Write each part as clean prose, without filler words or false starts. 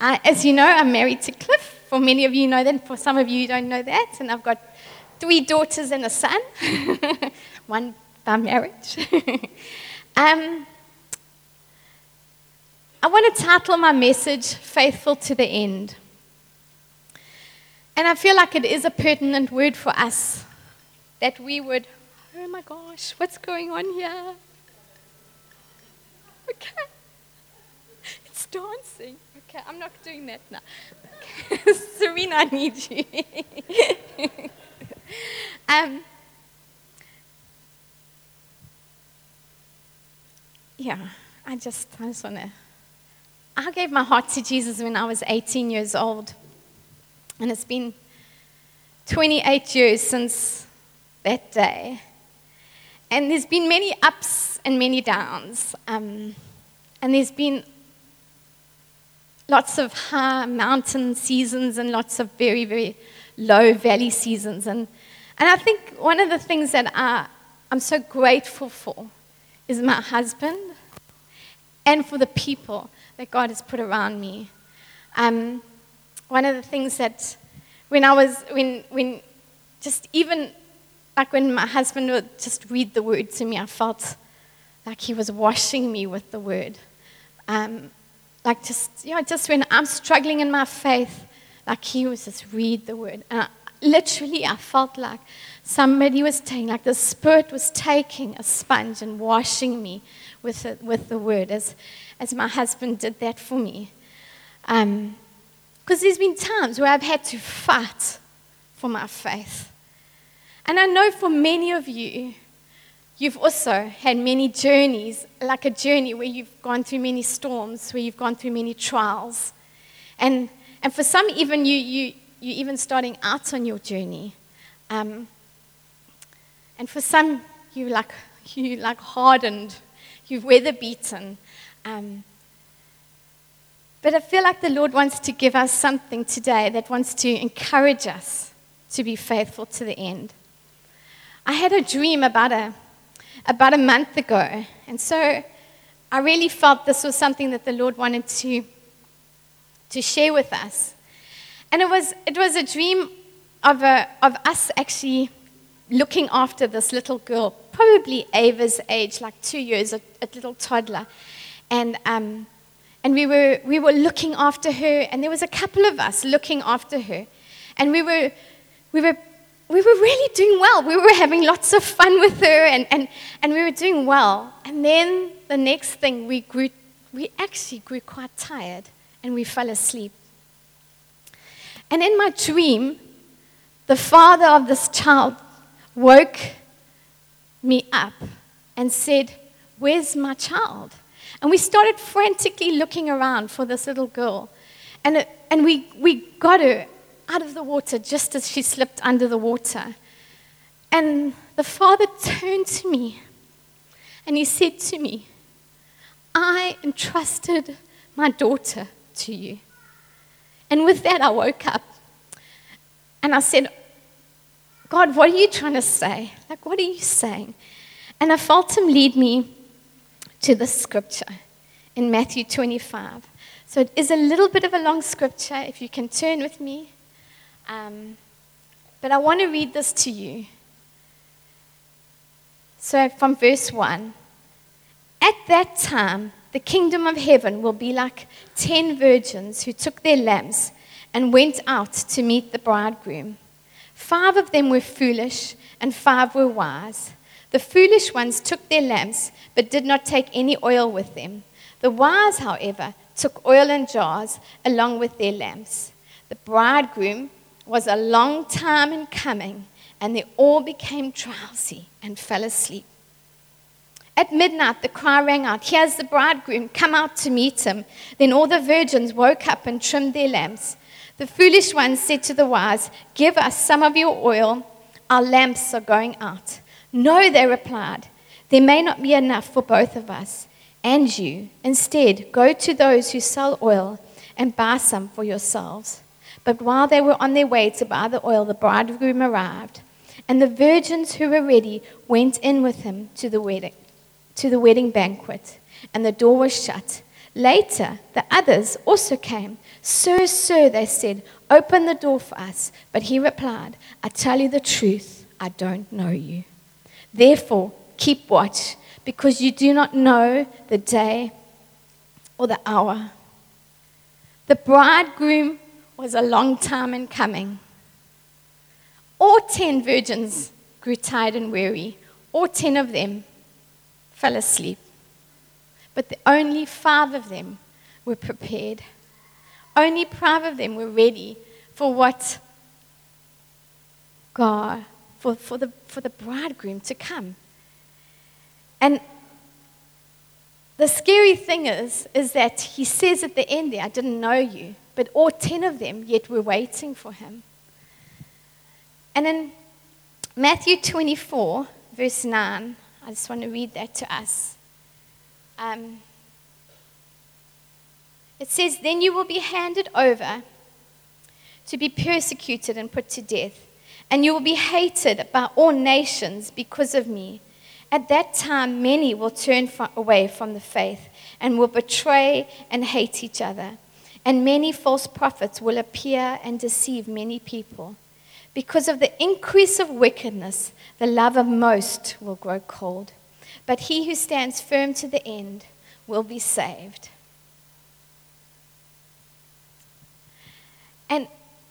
As you know, I'm married to Cliff. For many of you know that. For some of you don't know that. And I've got 3 daughters and a son. One by marriage. I want to title my message, Faithful to the End. And I feel like it is a pertinent word for us. That we would, oh my gosh, what's going on here? Okay. It's dancing. Okay, I'm not doing that now. Okay. Serena, I need you. I just want to. I gave my heart to Jesus when I was 18 years old. And it's been 28 years since that day. And there's been many ups and many downs. And there's been lots of high mountain seasons and lots of very, very low valley seasons. And I think one of the things that I'm so grateful for is my husband and for the people that God has put around me. One of the things that when my husband would just read the word to me, I felt like he was washing me with the word. Just when I'm struggling in my faith, like he was just read the word. And I felt like somebody was taking, like the Spirit was taking a sponge and washing me with the word, as my husband did that for me. Because there's been times where I've had to fight for my faith. And I know for many of you, you've also had many journeys, like a journey where you've gone through many storms, where you've gone through many trials. And for some, even you're even starting out on your journey. And for some, you hardened, you've weather beaten. But I feel like the Lord wants to give us something today that wants to encourage us to be faithful to the end. I had a dream about a month ago, and so I really felt this was something that the Lord wanted to share with us. And it was a dream of us actually looking after this little girl, probably Ava's age, like 2 years, a little toddler, and we were looking after her, and there was a couple of us looking after her, and we were really doing well. We were having lots of fun with her, and we were doing well. And then the next thing, we actually grew quite tired, and we fell asleep. And in my dream, the father of this child woke me up and said, "Where's my child?" And we started frantically looking around for this little girl. And we got her out of the water just as she slipped under the water. And the father turned to me and he said to me, "I entrusted my daughter to you." And with that, I woke up and I said, "God, what are you trying to say? Like, what are you saying?" And I felt him lead me to the scripture in Matthew 25. So it is a little bit of a long scripture, if you can turn with me. But I want to read this to you. So from verse 1. "At that time, the kingdom of heaven will be like 10 virgins who took their lamps and went out to meet the bridegroom. 5 of them were foolish and 5 were wise. The foolish ones took their lamps, but did not take any oil with them. The wise, however, took oil in jars along with their lamps. The bridegroom was a long time in coming, and they all became drowsy and fell asleep. At midnight, the cry rang out, 'Here's the bridegroom, come out to meet him.' Then all the virgins woke up and trimmed their lamps. The foolish ones said to the wise, 'Give us some of your oil, our lamps are going out.' 'No,' they replied, 'there may not be enough for both of us and you. Instead, go to those who sell oil and buy some for yourselves.' But while they were on their way to buy the oil, the bridegroom arrived, and the virgins who were ready went in with him to the wedding banquet, and the door was shut. Later, the others also came. Sir, sir, they said, open the door for us. But he replied, I tell you the truth, I don't know you. Therefore, keep watch, because you do not know the day or the hour. The bridegroom was a long time in coming. All 10 virgins grew tired and weary. All 10 of them fell asleep. But only 5 of them were prepared. Only 5 of them were ready for what God, for the bridegroom to come. And the scary thing is that he says at the end there, I didn't know you, but all 10 of them yet were waiting for him. And in Matthew 24, verse 9, I just want to read that to us. It says, then you will be handed over to be persecuted and put to death, and you will be hated by all nations because of me. At that time, many will turn away from the faith and will betray and hate each other. And many false prophets will appear and deceive many people. Because of the increase of wickedness, the love of most will grow cold. But he who stands firm to the end will be saved. And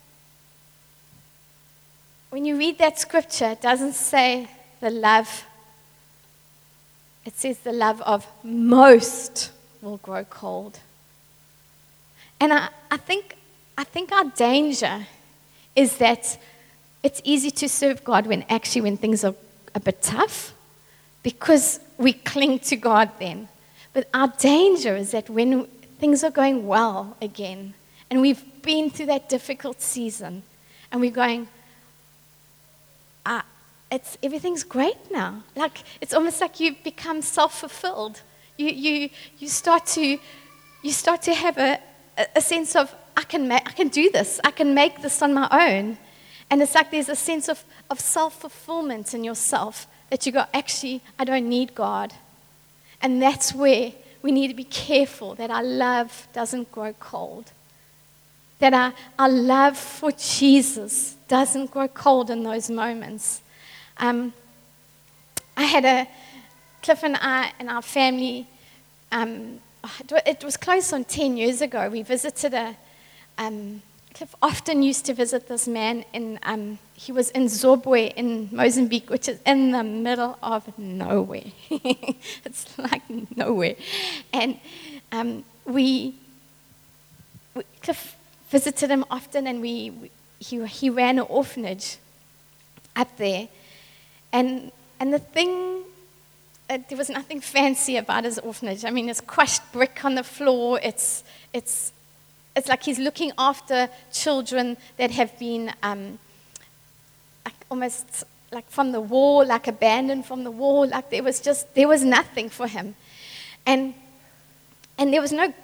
when you read that scripture, it doesn't say the love. It says the love of most will grow cold. And I think our danger is that it's easy to serve God when things are a bit tough, because we cling to God then. But our danger is that when things are going well again, and we've been through that difficult season, and we're going, everything's great now. Like, it's almost like you become self-fulfilled. You start to have a sense of, I can do this. I can make this on my own. And it's like there's a sense of self-fulfillment in yourself that you go, actually, I don't need God. And that's where we need to be careful that our love doesn't grow cold. That our love for Jesus doesn't grow cold in those moments. Cliff and I and our family, it was close on 10 years ago. We visited Cliff often used to visit this man he was in Zobwe in Mozambique, which is in the middle of nowhere. It's like nowhere. And Cliff visited him often, and he ran an orphanage up there. And the thing, there was nothing fancy about his orphanage. I mean, it's crushed brick on the floor. It's like he's looking after children that have been almost like from the war, like abandoned from the war. Like there was nothing for him, and there was no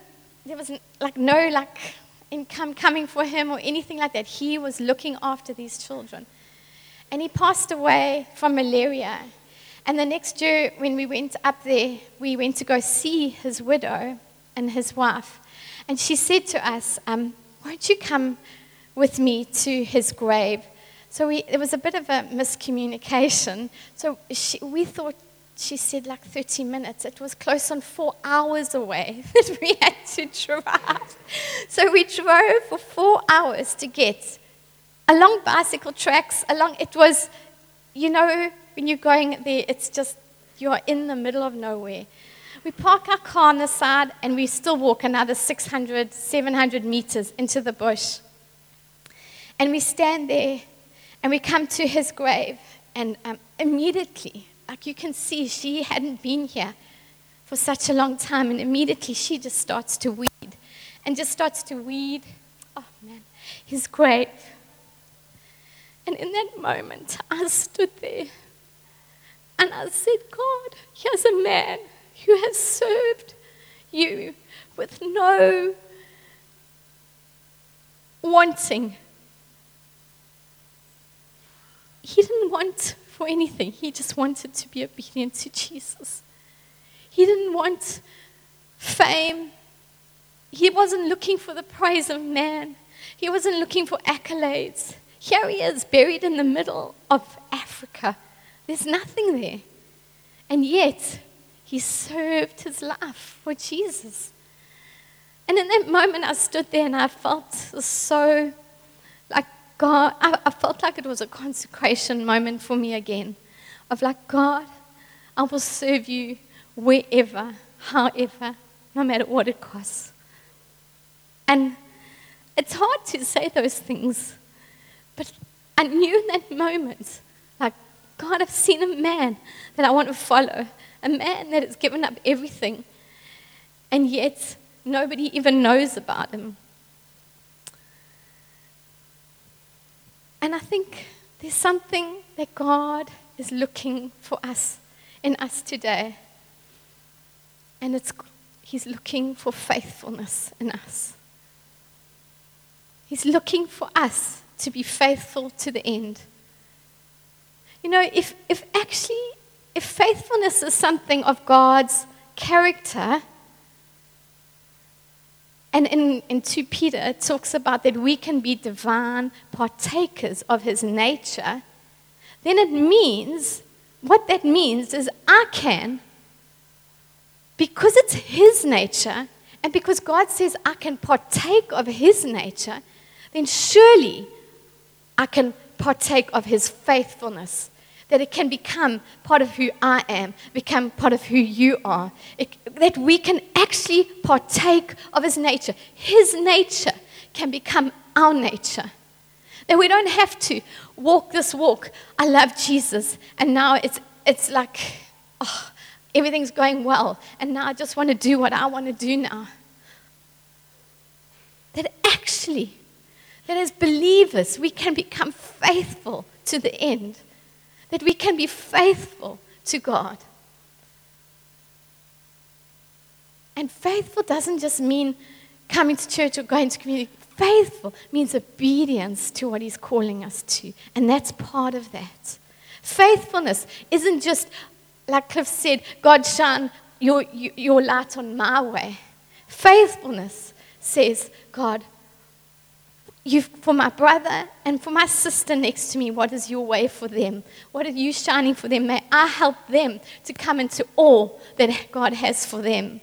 income coming for him or anything like that. He was looking after these children, and he passed away from malaria. And the next year, when we went up there, we went to go see his widow and his wife. And she said to us, won't you come with me to his grave? So there was a bit of a miscommunication. So we thought she said like 30 minutes. It was close on 4 hours away that we had to drive. So we drove for 4 hours to get along bicycle tracks. It was, when you're going there, it's just, you're in the middle of nowhere. We park our car on the side, and we still walk another 600, 700 meters into the bush. And we stand there, and we come to his grave, and immediately, like you can see, she hadn't been here for such a long time, and immediately she just starts to weed, his grave. And in that moment, I stood there, and I said, God, here's a man who has served you with no wanting. He didn't want for anything. He just wanted to be obedient to Jesus. He didn't want fame. he wasn't looking for the praise of man. He wasn't looking for accolades. Here he is, buried in the middle of Africa. There's nothing there. And yet, he served his life for Jesus. And in that moment, I stood there and I felt so like God, I felt like it was a consecration moment for me again. Of like, God, I will serve you wherever, however, no matter what it costs. And it's hard to say those things, but I knew in that moment, like, God, I've seen a man that I want to follow, a man that has given up everything, and yet nobody even knows about him. And I think there's something that God is looking for us, in us today, and He's looking for faithfulness in us. He's looking for us to be faithful to the end. You know, if faithfulness is something of God's character, and in 2 Peter, it talks about that we can be divine partakers of his nature, then it means, what that means is I can, because it's his nature, and because God says I can partake of his nature, then surely I can partake of his faithfulness. That it can become part of who I am, become part of who you are. That we can actually partake of his nature. His nature can become our nature. That we don't have to walk this walk. I love Jesus, and now it's like, oh, everything's going well, and now I just want to do what I want to do now. That actually, that as believers, we can become faithful to the end. That we can be faithful to God. And faithful doesn't just mean coming to church or going to community. Faithful means obedience to what he's calling us to. And that's part of that. Faithfulness isn't just, like Cliff said, God shine your light on my way. Faithfulness says, God, for my brother and for my sister next to me, what is your way for them? What are you shining for them? May I help them to come into all that God has for them.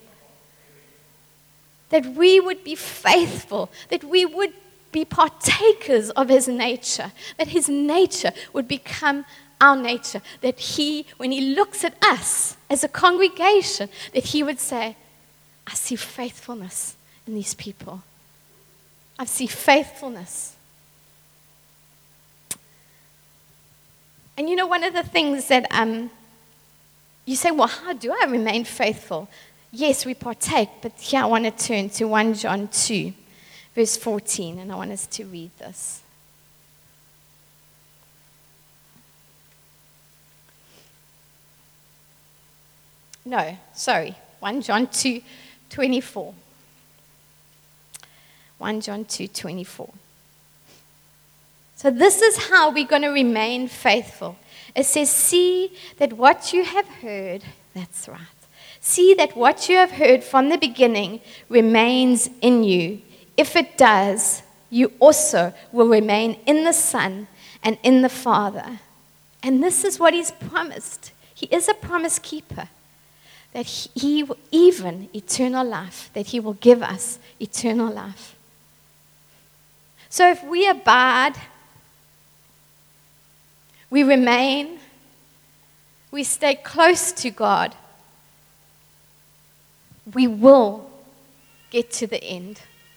That we would be faithful, that we would be partakers of his nature, that his nature would become our nature, that he, when he looks at us as a congregation, that he would say, I see faithfulness in these people. I see faithfulness. And you know, one of the things that you say, well, how do I remain faithful? Yes, we partake, but here I want to turn to 1 John 2, verse 14, and I want us to read this. No, sorry, 1 John 2, 24. 1 John 2:24. So this is how we're going to remain faithful. It says, see that what you have heard, that's right. See that what you have heard from the beginning remains in you. If it does, you also will remain in the Son and in the Father. And this is what he's promised. He is a promise keeper. That he will, even eternal life, that he will give us eternal life. So if we abide, we remain, we stay close to God, we will get to the end.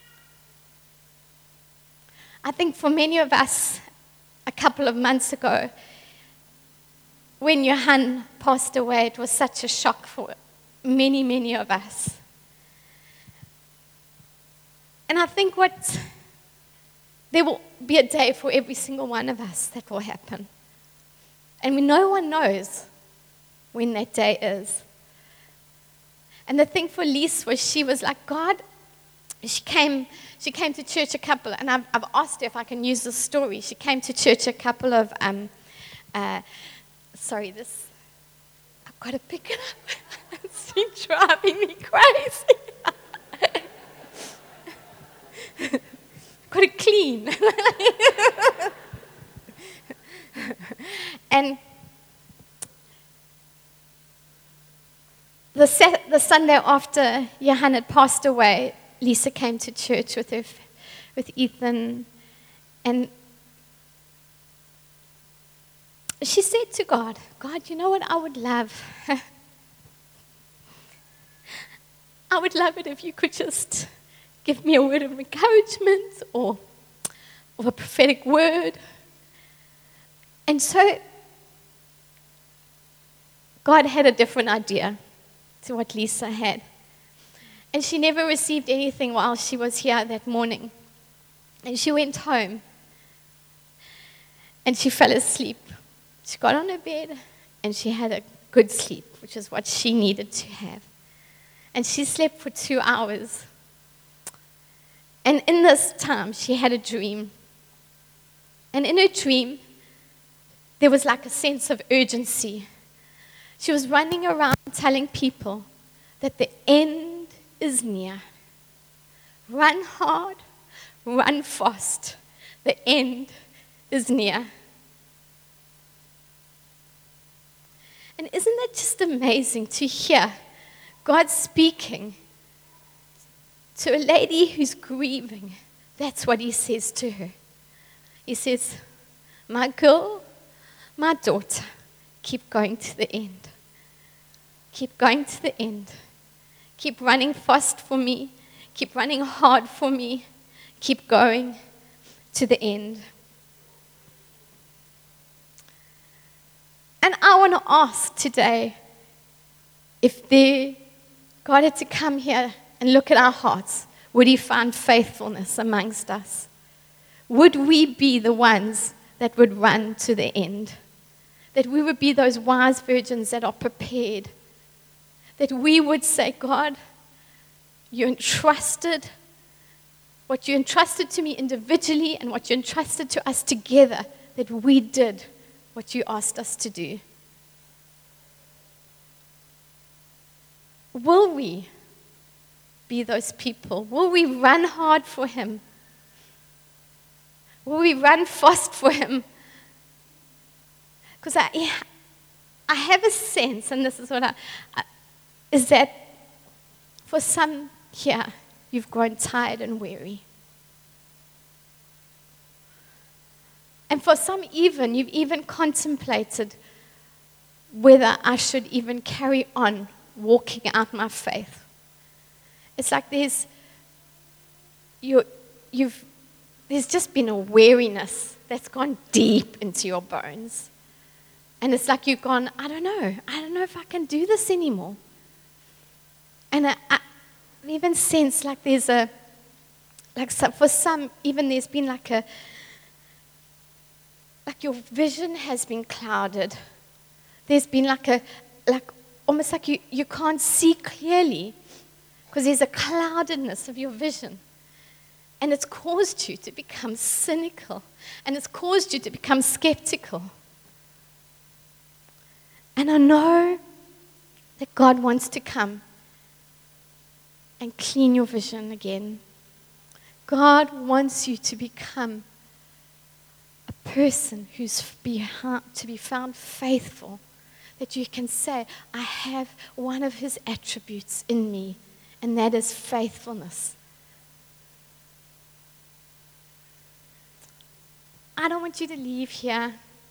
I think for many of us, a couple of months ago, when Johan passed away, it was such a shock for many, many of us. And I think there will be a day for every single one of us that will happen. And no one knows when that day is. And the thing for Lise was she was like, God, she came to church a couple, and I've asked her if I can use this story. She came to church a couple of, I've got to pick it up. It's been driving me crazy. Got to clean. And the Sunday after Johan had passed away, Lisa came to church with Ethan, and she said to God, God, you know what I would love? I would love it if you could just give me a word of encouragement or a prophetic word. And so God had a different idea to what Lisa had. And she never received anything while she was here that morning. And she went home and she fell asleep. She got on her bed and she had a good sleep, which is what she needed to have. And she slept for 2 hours. And in this time, she had a dream. And in her dream, there was like a sense of urgency. She was running around telling people that the end is near. Run hard, run fast. The end is near. And isn't that just amazing to hear God speaking to a lady who's grieving? That's what he says to her. He says, my girl, my daughter, keep going to the end. Keep going to the end. Keep running fast for me. Keep running hard for me. Keep going to the end. And I want to ask today, if God had to come here and look at our hearts, would he find faithfulness amongst us? Would we be the ones that would run to the end? That we would be those wise virgins that are prepared? That we would say, God, you entrusted what you entrusted to me individually and what you entrusted to us together, that we did what you asked us to do. Will we be those people? Will we run hard for him? Will we run fast for him? Because I have a sense, and this is what is that for some here, you've grown tired and weary. And for some you've even contemplated whether I should even carry on walking out my faith. It's like there's just been a weariness that's gone deep into your bones. And it's like you've gone, I don't know if I can do this anymore. And I even sense like for some, even there's been like your vision has been clouded. There's been almost like you can't see clearly because there's a cloudedness of your vision. And it's caused you to become cynical. And it's caused you to become skeptical. And I know that God wants to come and clean your vision again. God wants you to become a person who's to be found faithful. That you can say, I have one of his attributes in me, and that is faithfulness. I don't want you to leave here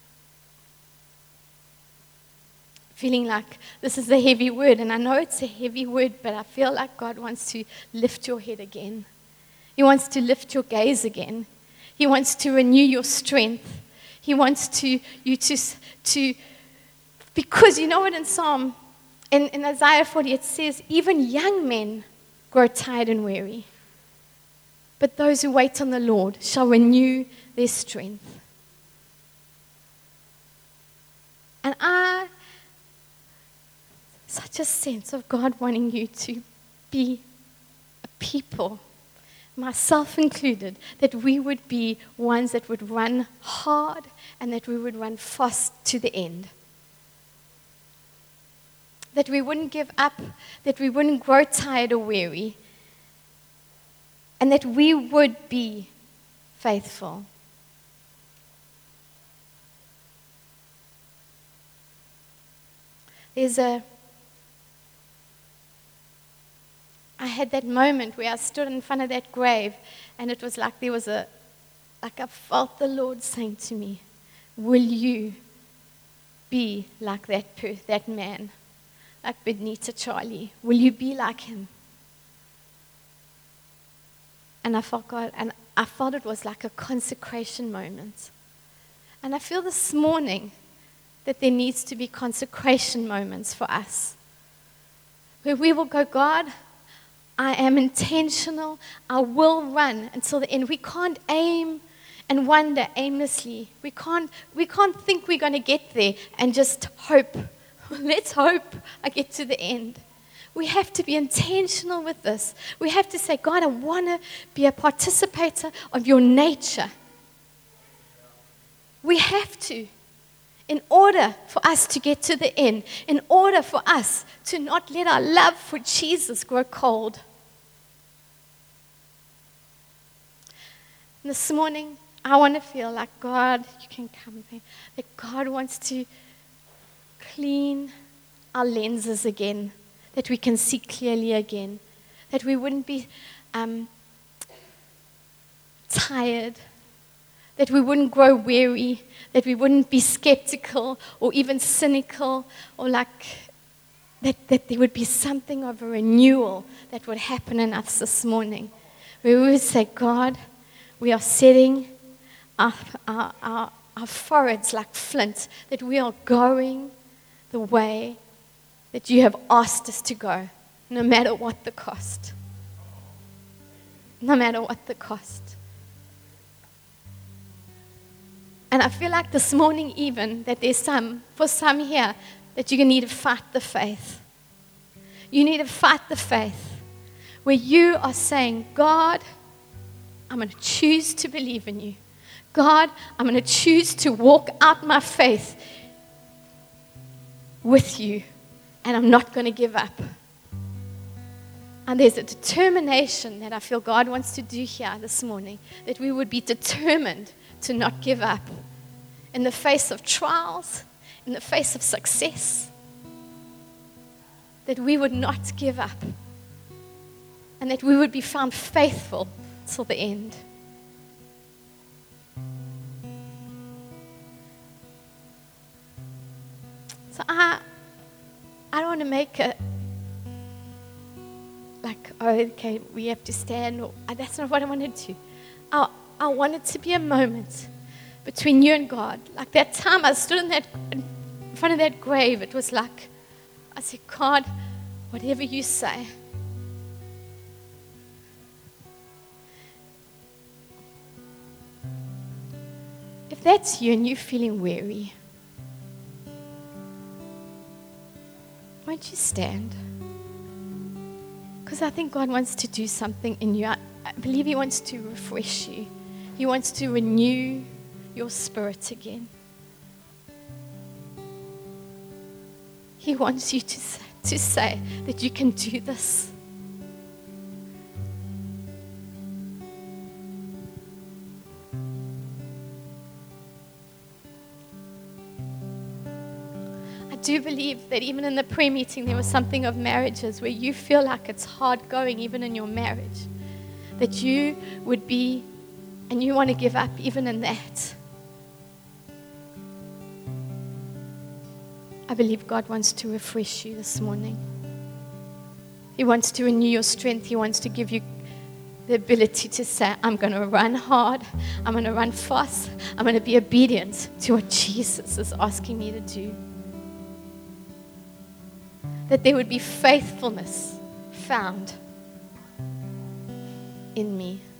feeling like this is a heavy word. And I know it's a heavy word, but I feel like God wants to lift your head again. He wants to lift your gaze again. He wants to renew your strength. He wants you to because you know what in Isaiah 40 it says, even young men grow tired and weary. But those who wait on the Lord shall renew their strength. And such a sense of God wanting you to be a people, myself included, that we would be ones that would run hard and that we would run fast to the end. That we wouldn't give up, that we wouldn't grow tired or weary, and that we would be faithful. I had that moment where I stood in front of that grave, and it was like like I felt the Lord saying to me, will you be like that man, like Benita Charlie? Will you be like him? And I felt God, and I felt it was like a consecration moment. And I feel this morning that there needs to be consecration moments for us, where we will go, God, I am intentional. I will run until the end. We can't aim and wander aimlessly. We can't think we're going to get there and just hope. Let's hope I get to the end. We have to be intentional with this. We have to say, God, I want to be a participator of your nature. We have to. In order for us to get to the end, in order for us to not let our love for Jesus grow cold. This morning, I want to feel like God, you can come there, that God wants to clean our lenses again, that we can see clearly again, that we wouldn't be tired, that we wouldn't grow weary, that we wouldn't be skeptical or even cynical, or like that there would be something of a renewal that would happen in us this morning, where we would say, God, we are setting our foreheads like flint, that we are going the way that you have asked us to go, no matter what the cost. No matter what the cost. And I feel like this morning even, that there's for some here, that you're going to need to fight the faith. You need to fight the faith where you are saying, God, I'm going to choose to believe in you. God, I'm going to choose to walk out my faith with you, and I'm not going to give up. And there's a determination that I feel God wants to do here this morning, that we would be determined to not give up in the face of trials, in the face of success, that we would not give up, and that we would be found faithful till the end. So I don't want to make it like, oh, okay, we have to stand. Or, that's not what I wanted to. I want it to be a moment between you and God. Like that time I stood in front of that grave, it was like, I said, God, whatever you say. If that's you and you're feeling weary, won't you stand? Because I think God wants to do something in you. I believe He wants to refresh you. He wants to renew your spirit again. He wants you to say that you can do this. I do believe that even in the prayer meeting there was something of marriages where you feel like it's hard going even in your marriage, that you would be, and you want to give up even in that. I believe God wants to refresh you this morning. He wants to renew your strength. He wants to give you the ability to say, I'm going to run hard. I'm going to run fast. I'm going to be obedient to what Jesus is asking me to do. That there would be faithfulness found in me.